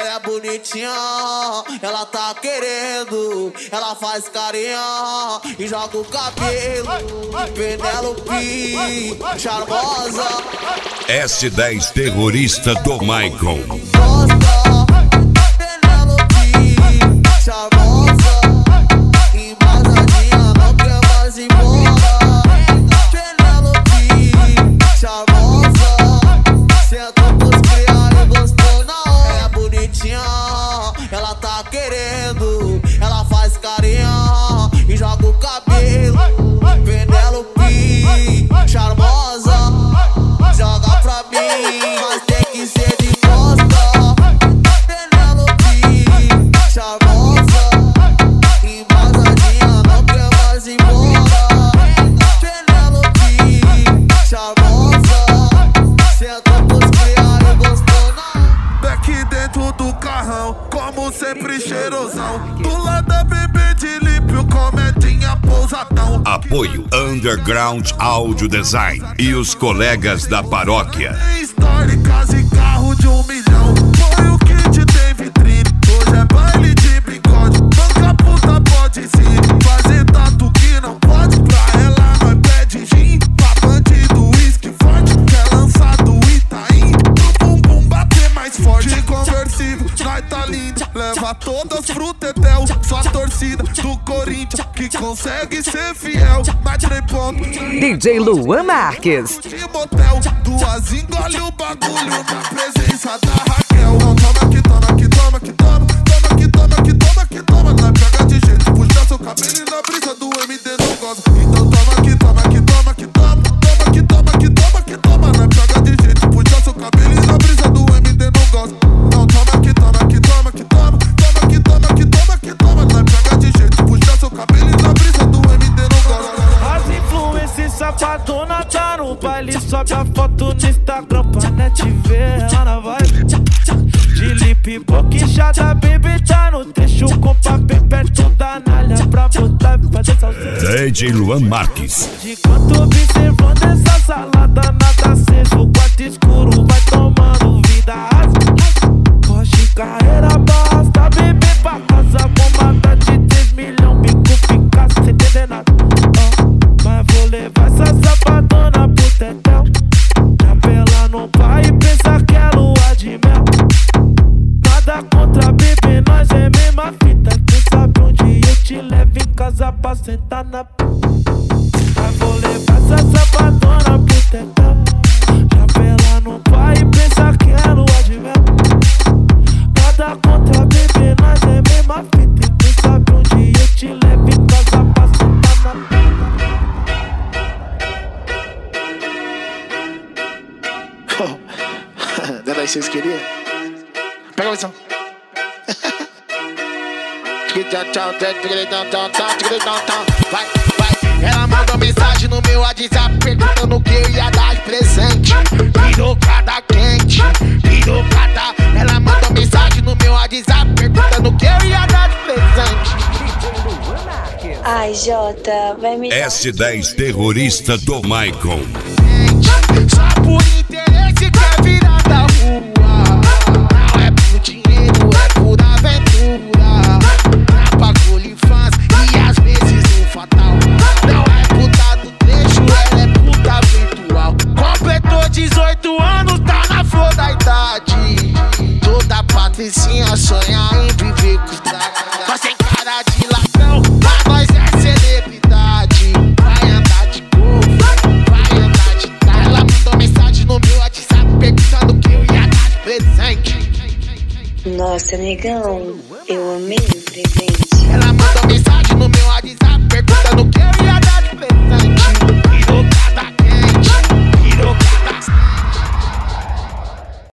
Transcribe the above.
Ela é bonitinha, ela tá querendo. Ela faz carinha e joga o cabelo. Penélope, charmosa. S10 terrorista do Michael. Penélope, charmosa. Embasadinha, não quer mais ir embora. Penélope, charmosa. Sentou pros criar e gostou na hora. Ela é bonitinha, ela tá querendo. Ela faz carinha e joga o cabelo. Penélope, charmosa. Joga pra mim, mas tem que ser de costa. Penélope, charmosa. Embasadinha, não quer mais ir embora. Penélope, charmosa. Sentou pros criar e gostou na hora. Daqui dentro do carrão, como sempre cheirosão. Do lado da bebê de límpio, comedinha pousadão. Apoio Underground Audio Design e os colegas da paróquia. Históricas e carro de 1 milhão. Foi o kit tem vitrine. Hoje é baile de bigode. Banca puta pode sim. Fazer tatu que não pode. Pra ela nós pede gin. Pra bandido uísque forte. Quer lançar do Itaim. Pro bumbum bater mais forte. De conversível, nós tá lindo. Leva todas pro Tetel. Só a torcida do Corinthians que consegue ser fiel. Nós 3 pontos. DJ Luan Marques. De motel, 2 engole o bagulho na presença da Raquel. Não, toma que toma, que toma, que toma. Toma que toma, que toma, que toma. Nós pega de jeito, puxa seu cabelo e na brisa do MD não gosta. Então toma que toma, que toma, que toma. Toma que toma, que toma, que toma. Nós pega de jeito, puxa seu cabelo e na brisa do MD não gosta. Não, toma que toma, que toma, que toma. Toma que toma, que toma, que toma. Nós pega de jeito, puxa seu cabelo e na brisa do MD não gosta. As influências safadona tá no baile. Sobe a foto no Instagram pra net ver ela na vibe. De lip boquejada, baby tá no trecho. Com papel perto da nalha pra botar e fazer salsicha. DJ Luan Marques. De quanto observando essa salada, nada aceso. O quarto escuro vai tomando vida. Roche carreira basta, bebê pra casa. Bombada de 3 milhões, bico fica sem entender nada. Mas vou levar essa safadona pro tetel. Chapela no pai e pensa que é lua de mel. Nada contra bebê, nós é mesma fita. Quem sabe onde eu te levo em casa pra sentar na. Mas vou levar essa safadona pro tetel. Chapela no pai e pensa que é lua de mel. Nada contra bebê, nós é mesma fita. Quem sabe onde eu te levo em casa pra sentar na. Daí vocês queriam? Pega a visão. Vai, vai. Ela mandou mensagem no meu WhatsApp perguntando o que eu ia dar de presente. Pirocada quente, pirocada. Ela mandou mensagem no meu WhatsApp perguntando o que eu ia dar de presente. Ai, Jota, vai me dar. S10 terrorista do Michael. Só por interesse quer virar da rua. Não é por dinheiro, é por aventura. Pra bagulho infância e às vezes no fatal. Não é puta do trecho, ela é puta virtual. Completou 18 anos, tá na flor da idade. Toda patricinha sonha em viver com os dragas. Mas tem cara de ladrão, mas nós é celebridade. Vai andar de gol, vai andar de carro. Ela mandou mensagem no meu WhatsApp perguntando o que eu ia dar de presente. Nossa, negão, eu amei o presente. Ela mandou mensagem no meu